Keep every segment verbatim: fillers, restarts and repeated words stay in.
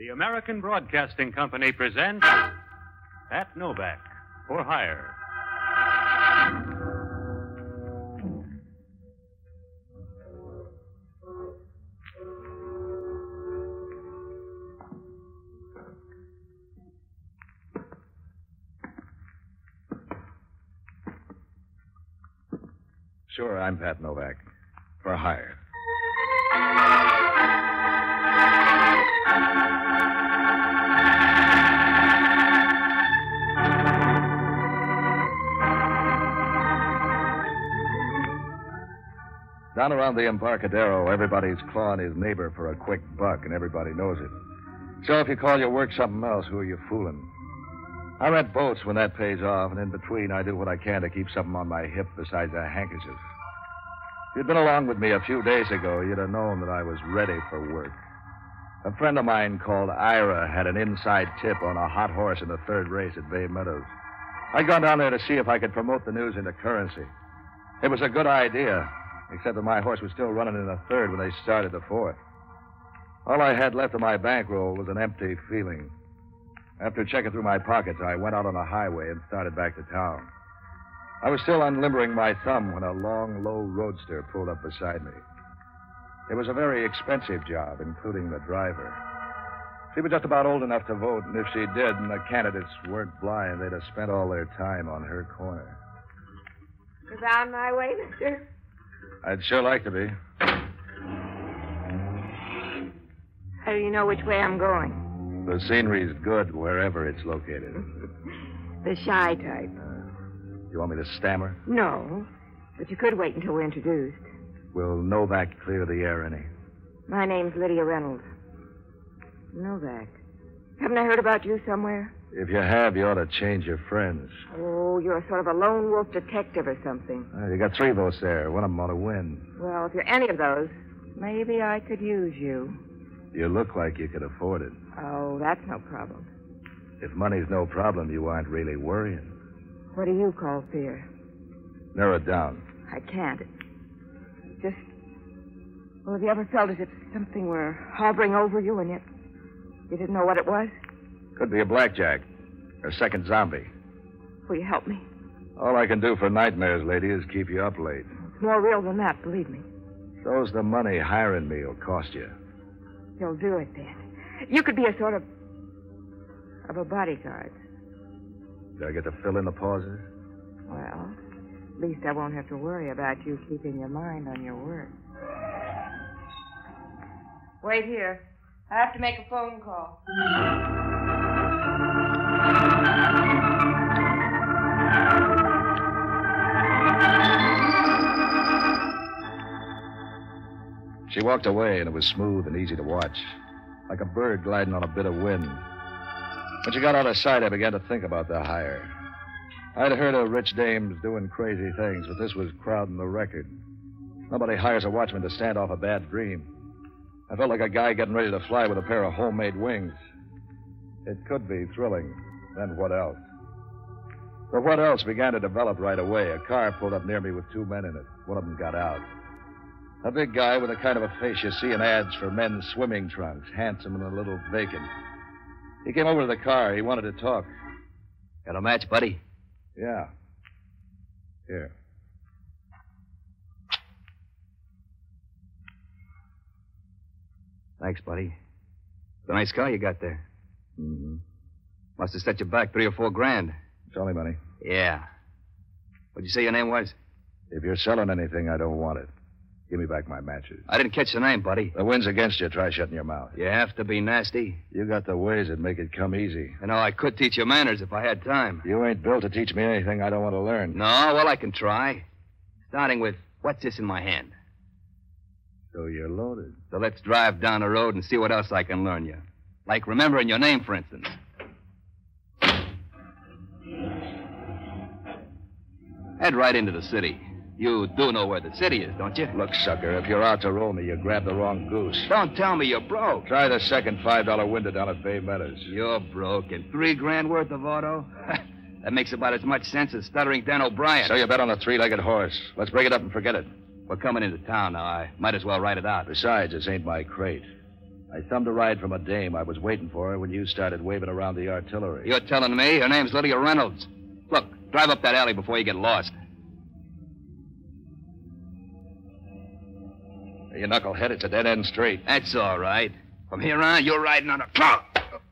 The American Broadcasting Company presents Pat Novak for Hire. Sure, I'm Pat Novak. For hire. Down around the Embarcadero, everybody's clawing his neighbor for a quick buck, and everybody knows it. So if you call your work something else, who are you fooling? I rent boats when that pays off, and in between, I do what I can to keep something on my hip besides a handkerchief. If you'd been along with me a few days ago, you'd have known that I was ready for work. A friend of mine called Ira had an inside tip on a hot horse in the third race at Bay Meadows. I'd gone down there to see if I could promote the news into currency. It was a good idea, except that my horse was still running in the third when they started the fourth. All I had left of my bankroll was an empty feeling. After checking through my pockets, I went out on the highway and started back to town. I was still unlimbering my thumb when a long, low roadster pulled up beside me. It was a very expensive job, including the driver. She was just about old enough to vote, and if she did, and the candidates weren't blind, they'd have spent all their time on her corner. Is on my way, mister? I'd sure like to be. How do you know which way I'm going? The scenery's good wherever it's located. The shy type. You want me to stammer? No, but you could wait until we're introduced. Will Novak clear the air any? My name's Lydia Reynolds. Novak. Haven't I heard about you somewhere? If you have, you ought to change your friends. Oh, you're sort of a lone wolf detective or something. Uh, you got three votes there. One of them ought to win. Well, if you're any of those, maybe I could use you. You look like you could afford it. Oh, that's no problem. If money's no problem, you aren't really worrying. What do you call fear? Narrow it down. I can't. Just, well, have you ever felt as if something were hovering over you and yet you didn't know what it was? Could be a blackjack. Or a second zombie. Will you help me? All I can do for nightmares, lady, is keep you up late. It's more real than that, believe me. So's the money hiring me will cost you. You'll do it then. You could be a sort of, of a bodyguard. Do I get to fill in the pauses? Well, at least I won't have to worry about you keeping your mind on your work. Wait here. I have to make a phone call. She walked away, and it was smooth and easy to watch, like a bird gliding on a bit of wind. When she got out of sight, I began to think about the hire. I'd heard of rich dames doing crazy things, but this was crowding the record. Nobody hires a watchman to stand off a bad dream. I felt like a guy getting ready to fly with a pair of homemade wings. It could be thrilling. Then what else? The what else began to develop right away. A car pulled up near me with two men in it. One of them got out. A big guy with the kind of a face you see in ads for men's swimming trunks, handsome and a little vacant. He came over to the car. He wanted to talk. Got a match, buddy? Yeah. Here. Thanks, buddy. It's a nice car you got there. Mm-hmm. Must have set you back three or four grand. It's only money. Yeah. What'd you say your name was? If you're selling anything, I don't want it. Give me back my matches. I didn't catch the name, buddy. The wind's against you. Try shutting your mouth. You have to be nasty. You got the ways that make it come easy. You know, I could teach you manners if I had time. You ain't built to teach me anything I don't want to learn. No, well, I can try. Starting with, what's this in my hand? So you're loaded. So let's drive down the road and see what else I can learn you. Like remembering your name, for instance. Head right into the city. You do know where the city is, don't you? Look, sucker, if you're out to roll me, you grabbed the wrong goose. Don't tell me you're broke. Try the second five dollar window down at Bay Meadows. You're broke and three grand worth of auto? That makes about as much sense as stuttering Dan O'Brien. So you bet on the three-legged horse. Let's break it up and forget it. We're coming into town now. I might as well write it out. Besides, this ain't my crate. I thumbed a ride from a dame I was waiting for when you started waving around the artillery. You're telling me her name's Lydia Reynolds. Look, drive up that alley before you get lost. You knucklehead, it's a dead-end street. That's all right. From here on, you're riding on a clock.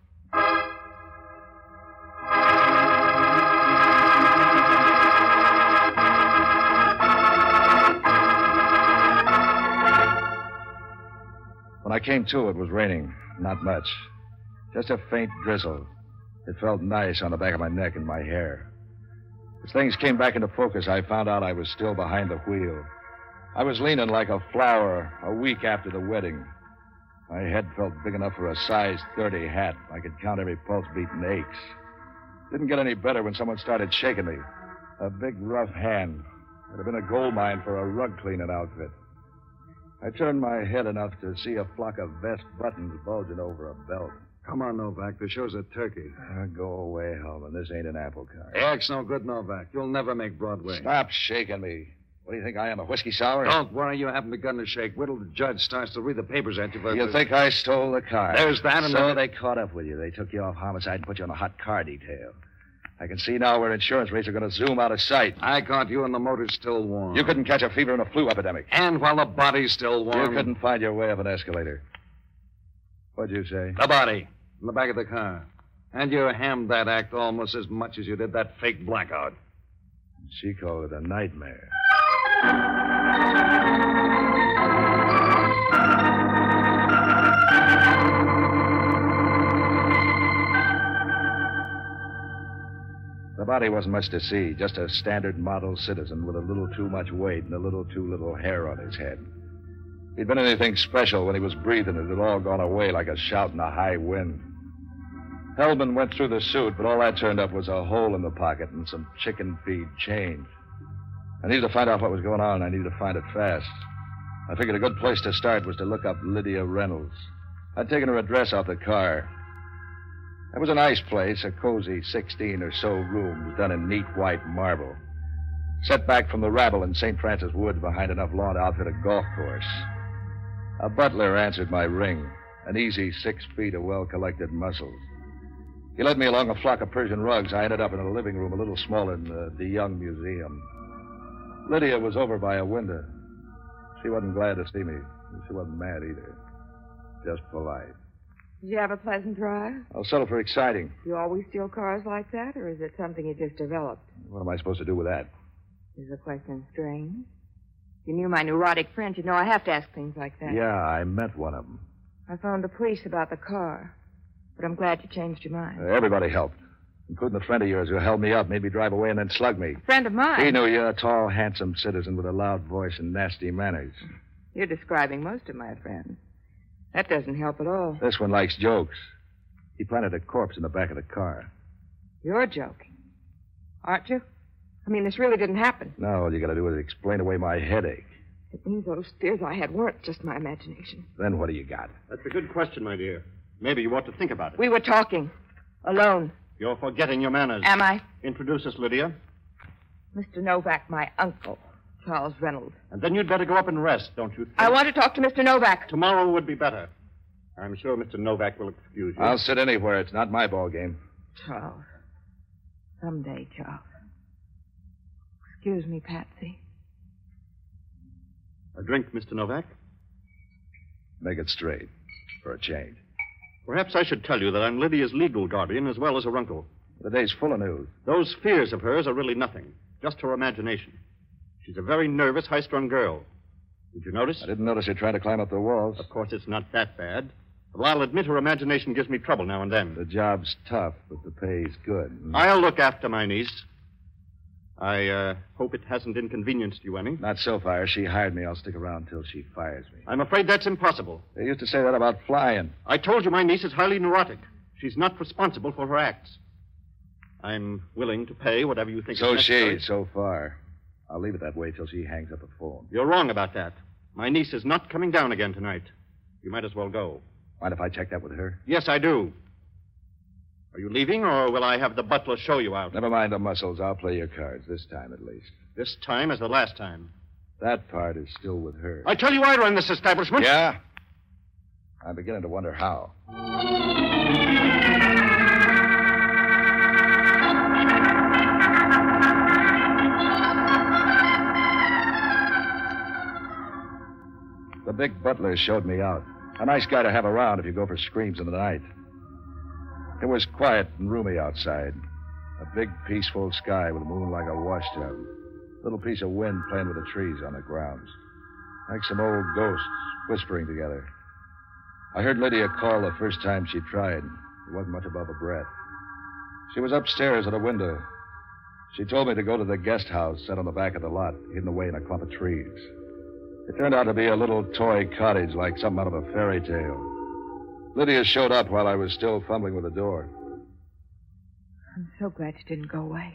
When I came to, it was raining. Not much. Just a faint drizzle. It felt nice on the back of my neck and my hair. As things came back into focus, I found out I was still behind the wheel. I was leaning like a flower a week after the wedding. My head felt big enough for a size thirty hat. I could count every pulse beat and aches. Didn't get any better when someone started shaking me. A big, rough hand. It would have been a gold mine for a rug cleaning outfit. I turned my head enough to see a flock of vest buttons bulging over a belt. Come on, Novak. The show's a turkey. Uh, go away, Hellman. This ain't an apple cart. The act's no good, Novak. You'll never make Broadway. Stop shaking me. What do you think I am, a whiskey sour? Don't worry. You haven't begun to shake. Wait till the judge starts to read the papers at you. For You think I stole the car? There's that and So then- they caught up with you. They took you off homicide and put you on a hot car detail. I can see now where insurance rates are going to zoom out of sight. I caught you and the motor's still warm. You couldn't catch a fever in a flu epidemic. And while the body's still warm. You couldn't find your way up an escalator. What'd you say? The body. In the back of the car. And you hammed that act almost as much as you did that fake blackout. She called it a nightmare. The body wasn't much to see, just a standard model citizen with a little too much weight and a little too little hair on his head. If he'd been anything special when he was breathing, it had all gone away like a shout in a high wind. Hellman went through the suit, but all that turned up was a hole in the pocket and some chicken feed change. I needed to find out what was going on, and I needed to find it fast. I figured a good place to start was to look up Lydia Reynolds. I'd taken her address off the car. It was a nice place, a cozy sixteen or so rooms done in neat white marble. Set back from the rabble in Saint Francis Woods behind enough lawn to outfit a golf course. A butler answered my ring, an easy six feet of well-collected muscles. He led me along a flock of Persian rugs. I ended up in a living room a little smaller than the, the Young Museum. Lydia was over by a window. She wasn't glad to see me. She wasn't mad either. Just polite. Did you have a pleasant drive? I'll settle for exciting. Do you always steal cars like that, or is it something you just developed? What am I supposed to do with that? Is the question strange? If you knew my neurotic friend, you'd know I have to ask things like that. Yeah, I met one of them. I phoned the police about the car, but I'm glad you changed your mind. Uh, everybody helped, including a friend of yours who held me up, made me drive away, and then slugged me. Friend of mine? He knew you, a tall, handsome citizen with a loud voice and nasty manners. You're describing most of my friends. That doesn't help at all. This one likes jokes. He planted a corpse in the back of the car. You're joking, aren't you? I mean, this really didn't happen. Now all you gotta do is explain away my headache. It means those fears I had weren't just my imagination. Then what do you got? That's a good question, my dear. Maybe you ought to think about it. We were talking. Alone. You're forgetting your manners. Am I? Introduce us, Lydia. Mister Novak, my uncle, Charles Reynolds. And then you'd better go up and rest, don't you think? I want to talk to Mister Novak. Tomorrow would be better. I'm sure Mister Novak will excuse you. I'll sit anywhere. It's not my ball game. Charles. Someday, Charles. Excuse me, Patsy. A drink, Mister Novak? Make it straight, for a change. Perhaps I should tell you that I'm Lydia's legal guardian as well as her uncle. The day's full of news. Those fears of hers are really nothing, just her imagination. She's a very nervous, high-strung girl. Did you notice? I didn't notice her trying to climb up the walls. Of course, it's not that bad. But I'll admit her imagination gives me trouble now and then. The job's tough, but the pay's good. I'll look after my niece. I uh, hope it hasn't inconvenienced you any. Not so far. She hired me. I'll stick around till she fires me. I'm afraid that's impossible. They used to say that about flying. I told you my niece is highly neurotic. She's not responsible for her acts. I'm willing to pay whatever you think So is necessary. she, so far. I'll leave it that way till she hangs up the phone. You're wrong about that. My niece is not coming down again tonight. You might as well go. Mind if I check that with her? Yes, I do. Are you leaving, or will I have the butler show you out? Never mind the muscles. I'll play your cards, this time at least. This time as the last time. That part is still with her. I tell you I run this establishment. Yeah? I'm beginning to wonder how. The big butler showed me out. A nice guy to have around if you go for screams in the night. It was quiet and roomy outside. A big, peaceful sky with the moon like a washtub. A little piece of wind playing with the trees on the grounds. Like some old ghosts whispering together. I heard Lydia call the first time she tried. It wasn't much above a breath. She was upstairs at a window. She told me to go to the guest house set on the back of the lot, hidden away in a clump of trees. It turned out to be a little toy cottage like something out of a fairy tale. Lydia showed up while I was still fumbling with the door. I'm so glad you didn't go away.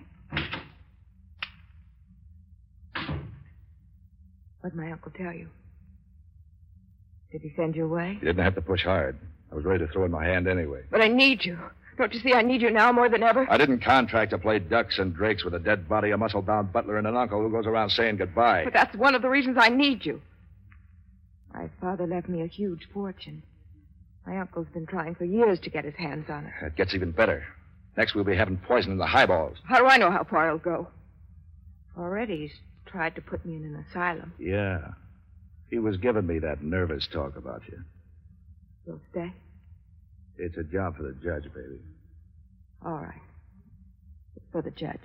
What'd my uncle tell you? Did he send you away? You didn't have to push hard. I was ready to throw in my hand anyway. But I need you. Don't you see I need you now more than ever? I didn't contract to play ducks and drakes with a dead body, a muscle-bound butler, and an uncle who goes around saying goodbye. But that's one of the reasons I need you. My father left me a huge fortune. My uncle's been trying for years to get his hands on it. It gets even better. Next, we'll be having poison in the highballs. How do I know how far he'll go? Already he's tried to put me in an asylum. Yeah. He was giving me that nervous talk about you. You'll stay? It's a job for the judge, baby. All right. It's for the judge.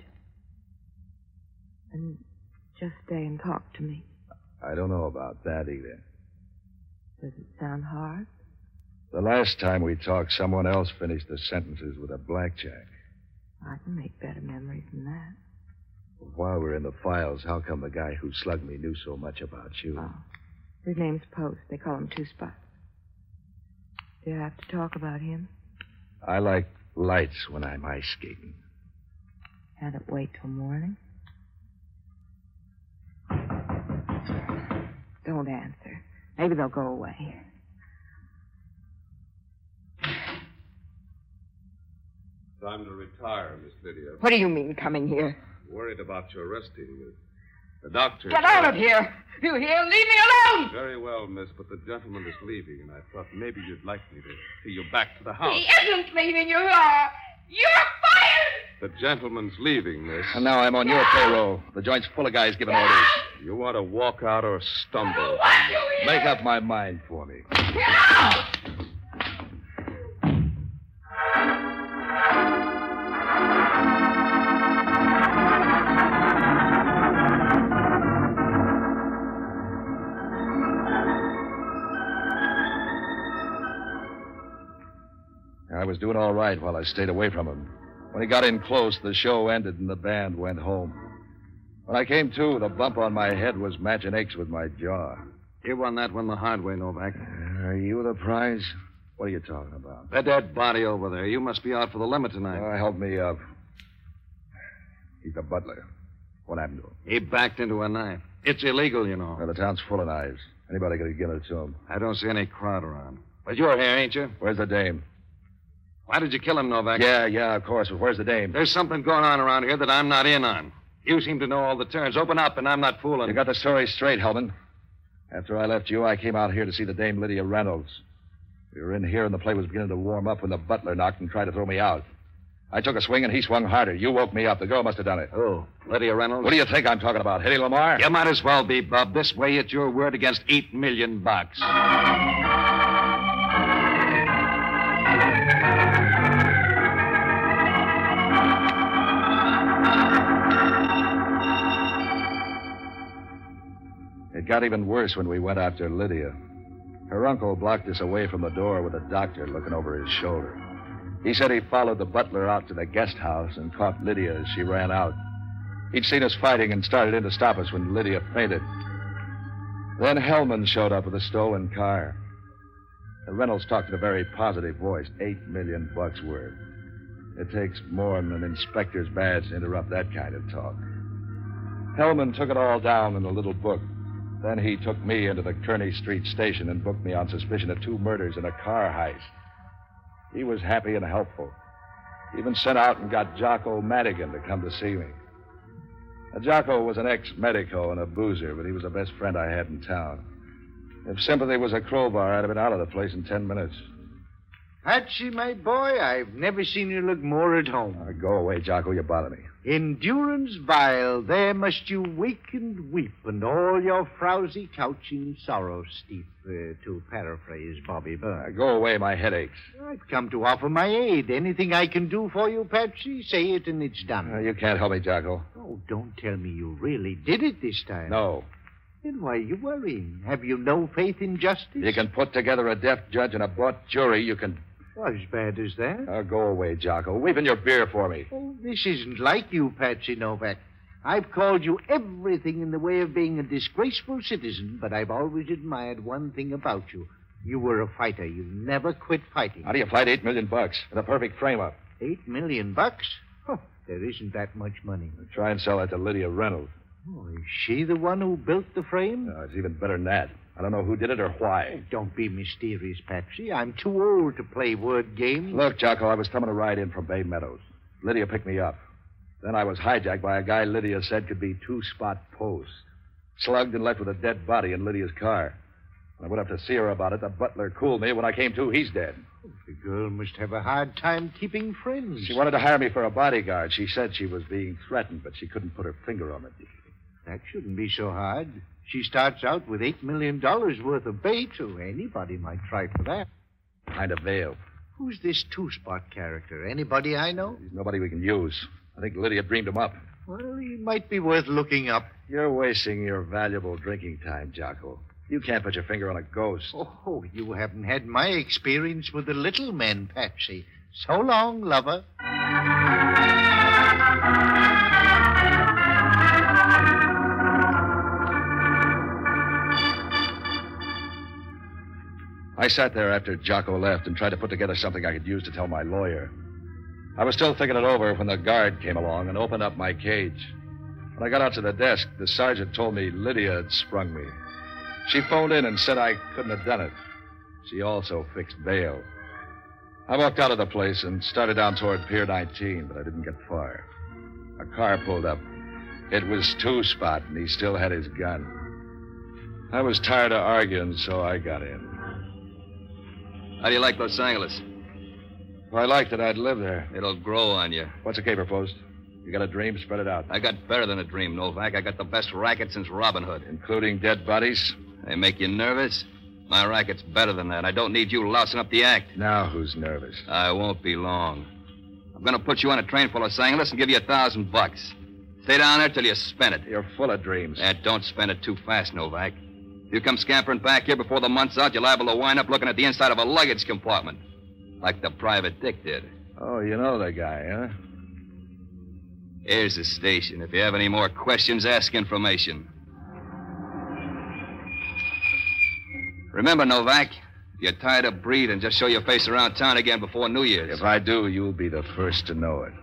And just stay and talk to me. I don't know about that either. Does it sound hard? The last time we talked, someone else finished the sentences with a blackjack. I can make better memories than that. While we're in the files, how come the guy who slugged me knew so much about you? Oh. His name's Post. They call him Two Spots. Do you have to talk about him? I like lights when I'm ice skating. Had it wait till morning? Don't answer. Maybe they'll go away. Time to retire, Miss Lydia. What do you mean, coming here? Worried about your resting. The doctor... Get out of here! You hear? Leave me alone! Very well, miss, but the gentleman is leaving, and I thought maybe you'd like me to see you back to the house. He isn't leaving. You are. You're fired! The gentleman's leaving, miss. And now I'm on your payroll. The joint's full of guys giving orders. You want to walk out or stumble? What you Make up my mind for me. Get out! I was doing all right while I stayed away from him. When he got in close, the show ended and the band went home. When I came to, the bump on my head was matching aches with my jaw. You won that one the hard way, Novak. Uh, are you the prize? What are you talking about? The dead body over there. You must be out for the limit tonight. Oh, help me up. He's the butler. What happened to him? He backed into a knife. It's illegal, you know. Well, the town's full of knives. Anybody could have given it to him. I don't see any crowd around. But you're here, ain't you? Where's the dame? Why did you kill him, Novak? Yeah, yeah, of course. But where's the dame? There's something going on around here that I'm not in on. You seem to know all the turns. Open up, and I'm not fooling. You got the story straight, Hellman. After I left you, I came out here to see the dame Lydia Reynolds. We were in here, and the play was beginning to warm up when the butler knocked and tried to throw me out. I took a swing, and he swung harder. You woke me up. The girl must have done it. Oh, Lydia Reynolds? What do you think I'm talking about? Hetty Lamar? You might as well be, Bub. This way, it's your word against eight million bucks. It got even worse when we went after Lydia. Her uncle blocked us away from the door with a doctor looking over his shoulder. He said he followed the butler out to the guest house and caught Lydia as she ran out. He'd seen us fighting and started in to stop us when Lydia fainted. Then Hellman showed up with a stolen car. Reynolds talked in a very positive voice. Eight million bucks worth. It takes more than an inspector's badge to interrupt that kind of talk. Hellman took it all down in a little book. Then he took me into the Kearney Street station and booked me on suspicion of two murders and a car heist. He was happy and helpful. He even sent out and got Jocko Madigan to come to see me. Now, Jocko was an ex-medico and a boozer, but he was the best friend I had in town. If sympathy was a crowbar, I'd have been out of the place in ten minutes. Patsy, my boy, I've never seen you look more at home. Uh, go away, Jocko. You bother me. Endurance vile, there must you wake and weep, and all your frowsy couch in sorrow steep, uh, to paraphrase Bobby Uh, Burns. go away. My head aches. I've come to offer my aid. Anything I can do for you, Patsy, say it and it's done. Uh, you can't help me, Jocko. Oh, don't tell me you really did it this time. No. Then why are you worrying? Have you no faith in justice? You can put together a deaf judge and a bought jury. You can... As bad as that? Uh, go away, Jocko. Weeping your beer for me. Oh, this isn't like you, Patsy Novak. I've called you everything in the way of being a disgraceful citizen, but I've always admired one thing about you. You were a fighter. You never quit fighting. How do you fight eight million bucks with a perfect frame-up? Eight million bucks? Oh, there isn't that much money. Try and sell that to Lydia Reynolds. Oh, is she the one who built the frame? No, it's even better than that. I don't know who did it or why. Don't be mysterious, Patsy. I'm too old to play word games. Look, Jocko, I was coming to ride in from Bay Meadows. Lydia picked me up. Then I was hijacked by a guy Lydia said could be two-spot post. Slugged and left with a dead body in Lydia's car. When I went up to see her about it, the butler cooled me. When I came to, he's dead. Oh, the girl must have a hard time keeping friends. She wanted to hire me for a bodyguard. She said she was being threatened, but she couldn't put her finger on it. That shouldn't be so hard. She starts out with eight million dollars worth of bait, so anybody might try for that. Kind of veil. Who's this two-spot character? Anybody I know? He's nobody we can use. I think Lydia dreamed him up. Well, he might be worth looking up. You're wasting your valuable drinking time, Jocko. You can't put your finger on a ghost. Oh, you haven't had my experience with the little men, Patsy. So long, lover. I sat there after Jocko left and tried to put together something I could use to tell my lawyer. I was still thinking it over when the guard came along and opened up my cage. When I got out to the desk, the sergeant told me Lydia had sprung me. She phoned in and said I couldn't have done it. She also fixed bail. I walked out of the place and started down toward Pier nineteen, but I didn't get far. A car pulled up. It was Two-Spot, and he still had his gun. I was tired of arguing, so I got in. How do you like Los Angeles? If I liked it, I'd live there. It'll grow on you. What's a caper post? You got a dream? Spread it out. I got better than a dream, Novak. I got the best racket since Robin Hood. Including dead bodies? They make you nervous? My racket's better than that. I don't need you lousing up the act. Now who's nervous? I won't be long. I'm going to put you on a train for Los Angeles and give you a thousand bucks. Stay down there till you spend it. You're full of dreams. Yeah, don't spend it too fast, Novak. If you come scampering back here before the month's out, you're liable to wind up looking at the inside of a luggage compartment. Like the private dick did. Oh, you know the guy, huh? Here's the station. If you have any more questions, ask information. Remember, Novak, if you're tired of breathing, just show your face around town again before New Year's. If I do, you'll be the first to know it.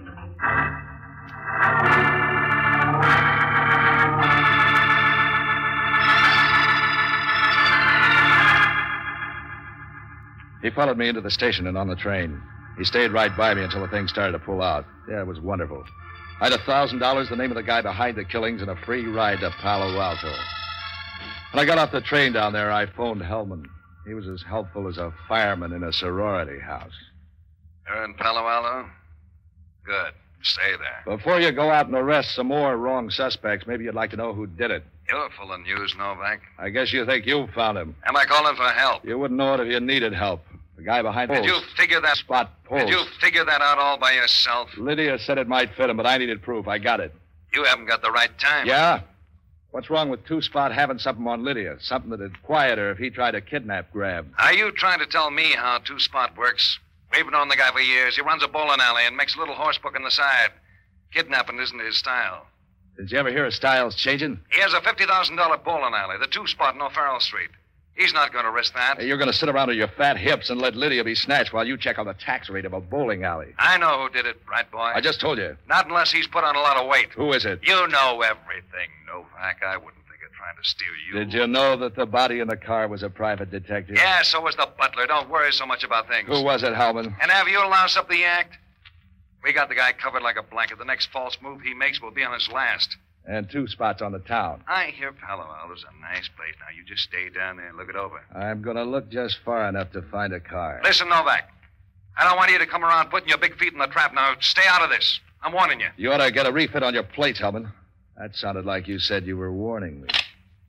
He followed me into the station and on the train. He stayed right by me until the thing started to pull out. Yeah, it was wonderful. I had a thousand dollars, the name of the guy behind the killings, and a free ride to Palo Alto. When I got off the train down there, I phoned Hellman. He was as helpful as a fireman in a sorority house. You're in Palo Alto? Good. Stay there. Before you go out and arrest some more wrong suspects, maybe you'd like to know who did it. You're full of news, Novak. I guess you think you found him. Am I calling for help? You wouldn't know it if you needed help. The guy behind Did post. you figure that... Spot post. Did you figure that out all by yourself? Lydia said it might fit him, but I needed proof. I got it. You haven't got the right time. Yeah? What's wrong with Two-Spot having something on Lydia? Something that'd quiet her if he tried to kidnap Grab. Are you trying to tell me how Two-Spot works? We've known the guy for years. He runs a bowling alley and makes a little horse book on the side. Kidnapping isn't his style. Did you ever hear of Styles changing? He has a fifty thousand dollars bowling alley, the Two-Spot in O'Farrell Street. He's not going to risk that. Hey, you're going to sit around with your fat hips and let Lydia be snatched while you check on the tax rate of a bowling alley. I know who did it, right, boy? I just told you. Not unless he's put on a lot of weight. Who is it? You know everything, Novak. I wouldn't think of trying to steal you. Did you know that the body in the car was a private detective? Yeah, so was the butler. Don't worry so much about things. Who was it, Hellman? And have you loused up the act? We got the guy covered like a blanket. The next false move he makes will be on his last. And two spots on the town. I hear Palo Alto's a nice place. Now, you just stay down there and look it over. I'm going to look just far enough to find a car. Listen, Novak. I don't want you to come around putting your big feet in the trap. Now, stay out of this. I'm warning you. You ought to get a refit on your plates, Hellman. That sounded like you said you were warning me.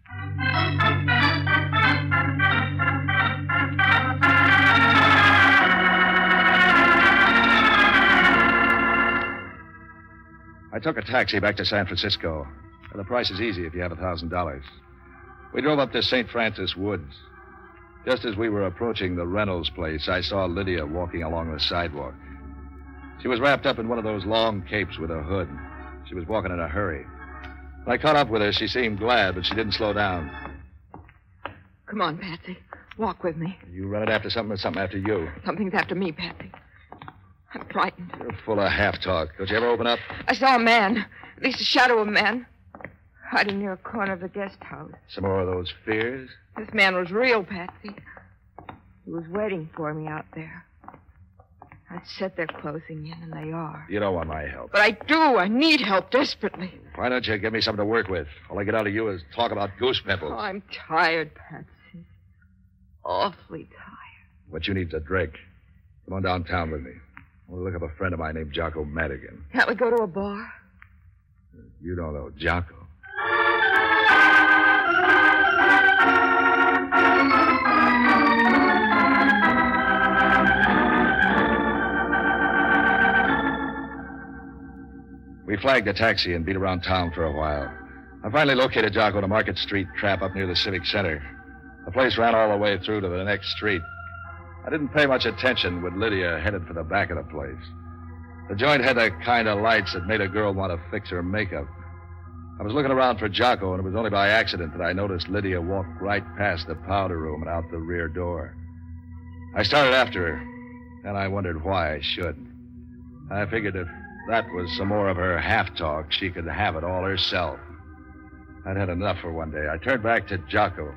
I took a taxi back to San Francisco. The price is easy if you have a thousand dollars. We drove up to Saint Francis Woods. Just as we were approaching the Reynolds place, I saw Lydia walking along the sidewalk. She was wrapped up in one of those long capes with a hood. She was walking in a hurry. When I caught up with her, she seemed glad, but she didn't slow down. Come on, Patsy. Walk with me. You running after something or something after you? Something's after me, Patsy. I'm frightened. You're full of half-talk. Don't you ever open up? I saw a man, at least a shadow of a man, hiding near a corner of the guest house. Some more of those fears? This man was real, Patsy. He was waiting for me out there. I said they're closing in, and they are. You don't want my help. But I do. I need help desperately. Why don't you give me something to work with? All I get out of you is talk about goose pimples. Oh, I'm tired, Patsy. Awfully tired. What you need is a drink. Come on downtown with me. I want to look up a friend of mine named Jocko Madigan. Can't we go to a bar? You don't know Jocko. We flagged a taxi and beat around town for a while. I finally located Jocko in a Market Street trap up near the Civic Center. The place ran all the way through to the next street. I didn't pay much attention when Lydia headed for the back of the place. The joint had the kind of lights that made a girl want to fix her makeup. I was looking around for Jocko, and it was only by accident that I noticed Lydia walk right past the powder room and out the rear door. I started after her, and I wondered why I should. I figured if that was some more of her half-talk, she could have it all herself. I'd had enough for one day. I turned back to Jocko.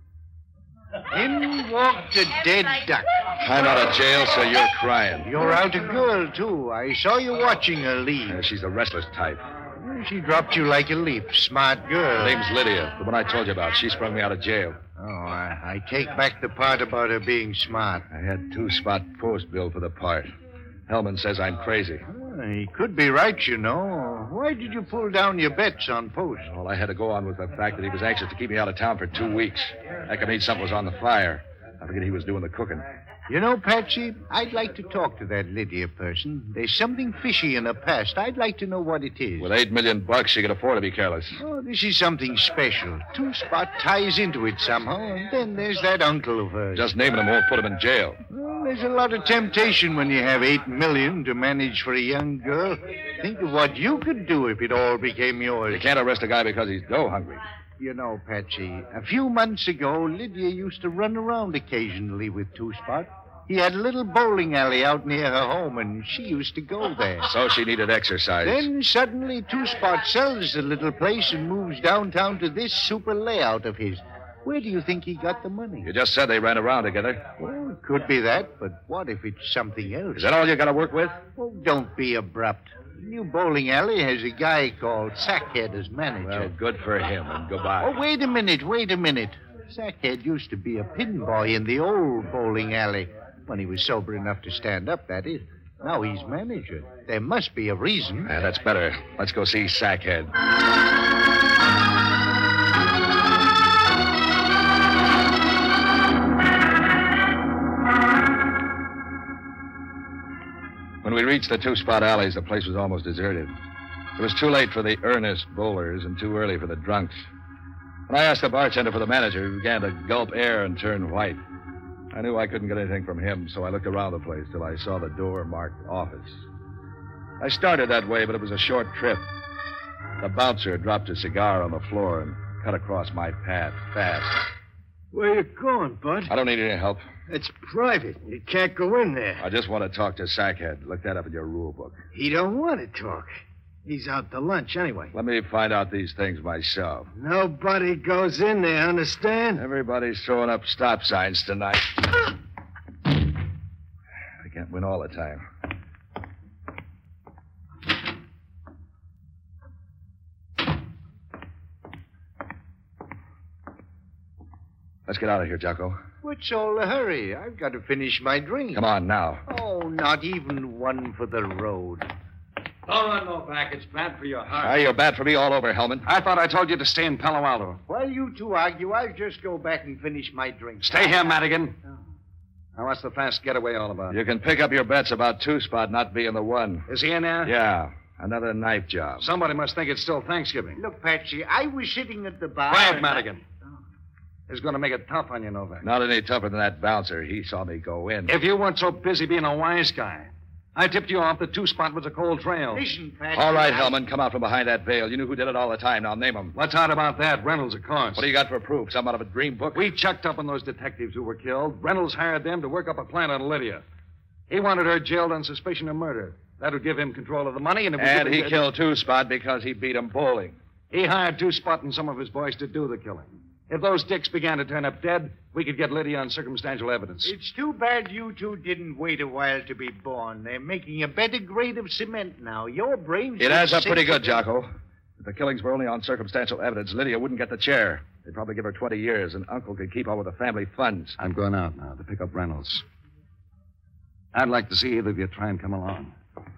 In walked a dead duck. I'm out of jail, so you're crying. You're out a girl, too. I saw you watching her leave. Uh, she's a restless type. She dropped you like a leaf. Smart girl. Her name's Lydia, the one I told you about. She sprung me out of jail. Oh, I, I take back the part about her being smart. I had two-spot post billed for the part. Hellman says I'm crazy. Oh, he could be right, you know. Why did you pull down your bets on post? All I had to go on was the fact that he was anxious to keep me out of town for two weeks. That could mean something was on the fire. I figured he was doing the cooking. You know, Patsy, I'd like to talk to that Lydia person. There's something fishy in her past. I'd like to know what it is. With eight million bucks, she could afford to be careless. Oh, this is something special. Two-Spot ties into it somehow, and then there's that uncle of hers. Just naming him won't put him in jail. Well, there's a lot of temptation when you have eight million to manage for a young girl. Think of what you could do if it all became yours. You can't arrest a guy because he's dough hungry. You know, Patsy, a few months ago, Lydia used to run around occasionally with Two-Spot. He had a little bowling alley out near her home, and she used to go there. So she needed exercise. Then suddenly Two-Spot sells the little place and moves downtown to this super layout of his. Where do you think he got the money? You just said they ran around together. Well, it could be that, but what if it's something else? Is that all you got to work with? Oh, don't be abrupt. The new bowling alley has a guy called Sackhead as manager. Well, good for him, and goodbye. Oh, wait a minute, wait a minute. Sackhead used to be a pin boy in the old bowling alley. When he was sober enough to stand up, that is. Now he's manager. There must be a reason. Yeah, that's better. Let's go see Sackhead. When we reached the two-spot alleys, the place was almost deserted. It was too late for the earnest bowlers and too early for the drunks. When I asked the bartender for the manager, he began to gulp air and turn white. I knew I couldn't get anything from him, so I looked around the place till I saw the door marked office. I started that way, but it was a short trip. The bouncer dropped a cigar on the floor and cut across my path fast. Where you going, Bud? I don't need any help. It's private. You can't go in there. I just want to talk to Sackhead. Look that up in your rule book. He don't want to talk. He's out to lunch anyway. Let me find out these things myself. Nobody goes in there, understand? Everybody's throwing up stop signs tonight. I can't win all the time. Let's get out of here, Jocko. What's all the hurry? I've got to finish my drink. Come on now. Oh, not even one for the road. Don't run, Novak. It's bad for your heart. Ah, you're bad for me all over, Hellman. I thought I told you to stay in Palo Alto. While you two argue, I'll just go back and finish my drink. Stay here, Madigan. Now, what's the fast getaway all about? You can pick up your bets about Two-Spot not being the one. Is he in there? Yeah, another knife job. Somebody must think it's still Thanksgiving. Look, Patsy, I was sitting at the bar. Quiet, and Madigan. It's going to make it tough on you, Novak. Not any tougher than that bouncer. He saw me go in. If you weren't so busy being a wise guy, I tipped you off that Two-Spot was a cold trail. Listen, Patsy. All right, I... Hellman, come out from behind that veil. You knew who did it all the time. Now name them. What's hard about that? Reynolds, of course. What do you got for proof? Some out of a dream book? We checked up on those detectives who were killed. Reynolds hired them to work up a plan on Lydia. He wanted her jailed on suspicion of murder. That would give him control of the money, and it would And give he him... killed Two-Spot because he beat him bowling. He hired Two-Spot and some of his boys to do the killing. If those dicks began to turn up dead, we could get Lydia on circumstantial evidence. It's too bad you two didn't wait a while to be born. They're making a better grade of cement now. Your brains... It adds up pretty good, good, Jocko. If the killings were only on circumstantial evidence, Lydia wouldn't get the chair. They'd probably give her twenty years, and Uncle could keep all with the family funds. I'm going out now to pick up Reynolds. I'd like to see either of you try and come along.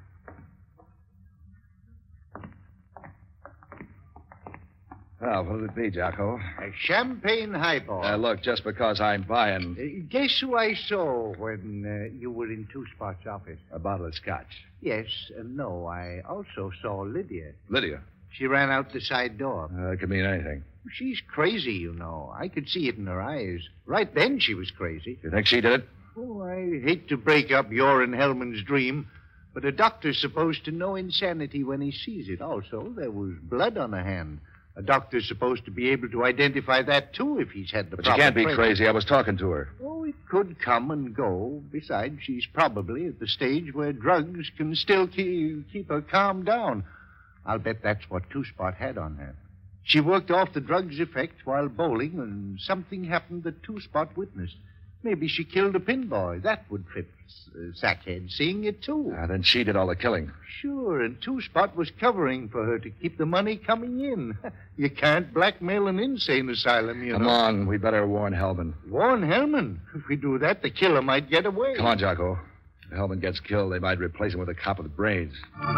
Well, what'll it be, Jocko? A champagne highball. Uh, look, just because I'm buying Uh, guess who I saw when uh, you were in Two-Spot's office? a bottle of scotch. Yes and no. I also saw Lydia. Lydia. She ran out the side door. Uh, it could mean anything. She's crazy, you know. I could see it in her eyes. Right then, she was crazy. You think she did it? Oh, I hate to break up your and Hellman's dream, but a doctor's supposed to know insanity when he sees it. Also, there was blood on her hand. A doctor's supposed to be able to identify that, too, if he's had the But she proper can't be training. crazy. I was talking to her. Oh, it could come and go. Besides, she's probably at the stage where drugs can still keep, keep her calm down. I'll bet that's what Two-Spot had on her. She worked off the drug's effect while bowling, and something happened that Two-Spot witnessed. Maybe she killed a pinboy. That would fit uh, Sackhead, seeing it, too. Uh, then she did all the killing. Sure, and Two-Spot was covering for her to keep the money coming in. You can't blackmail an insane asylum, you Come know. on. We better warn Hellman. Warn Hellman. If we do that, the killer might get away. Come on, Jocko. If Hellman gets killed, they might replace him with a cop with brains.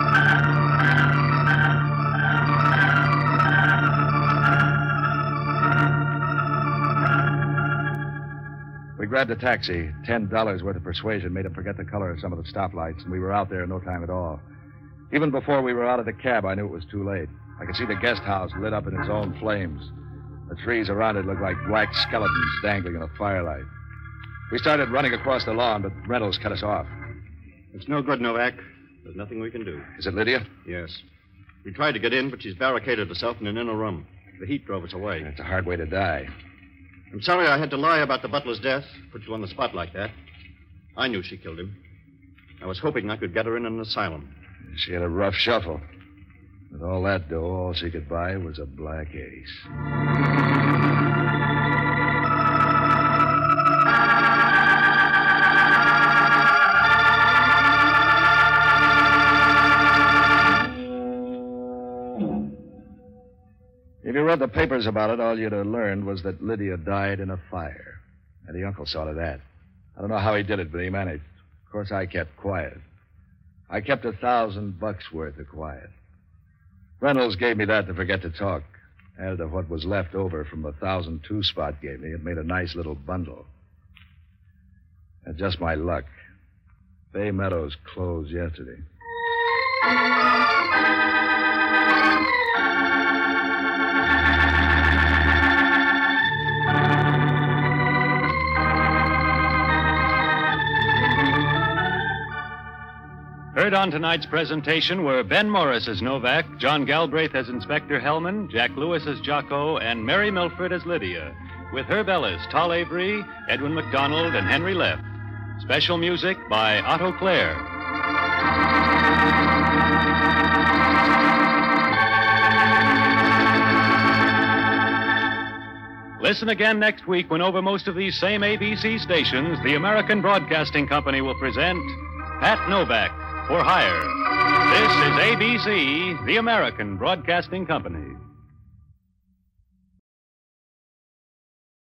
We grabbed a taxi. Ten dollars worth of persuasion made him forget the color of some of the stoplights, and we were out there in no time at all. Even before we were out of the cab, I knew it was too late. I could see the guest house lit up in its own flames. The trees around it looked like black skeletons dangling in the firelight. We started running across the lawn, but Reynolds cut us off. It's no good, Novak. There's nothing we can do. Is it Lydia? Yes. We tried to get in, but she's barricaded herself in an inner room. The heat drove us away. It's a hard way to die. I'm sorry I had to lie about the butler's death, put you on the spot like that. I knew she killed him. I was hoping I could get her in an asylum. She had a rough shuffle. With all that dough, all she could buy was a black ace. If you read the papers about it, all you'd have learned was that Lydia died in a fire. And the uncle saw to that. I don't know how he did it, but he managed. Of course, I kept quiet. I kept a thousand bucks worth of quiet. Reynolds gave me that to forget to talk. Added to what was left over from the thousand Two-Spot gave me, it made a nice little bundle. And just my luck. Bay Meadows closed yesterday. Heard on tonight's presentation were Ben Morris as Novak, John Galbraith as Inspector Hellman, Jack Lewis as Jocko, and Mary Milford as Lydia, with Herb Ellis, Toll Avery, Edwin McDonald, and Henry Leff. Special music by Otto Clare. Listen again next week when over most of these same A B C stations, the American Broadcasting Company will present Pat Novak for Hire. This is A B C, the American Broadcasting Company.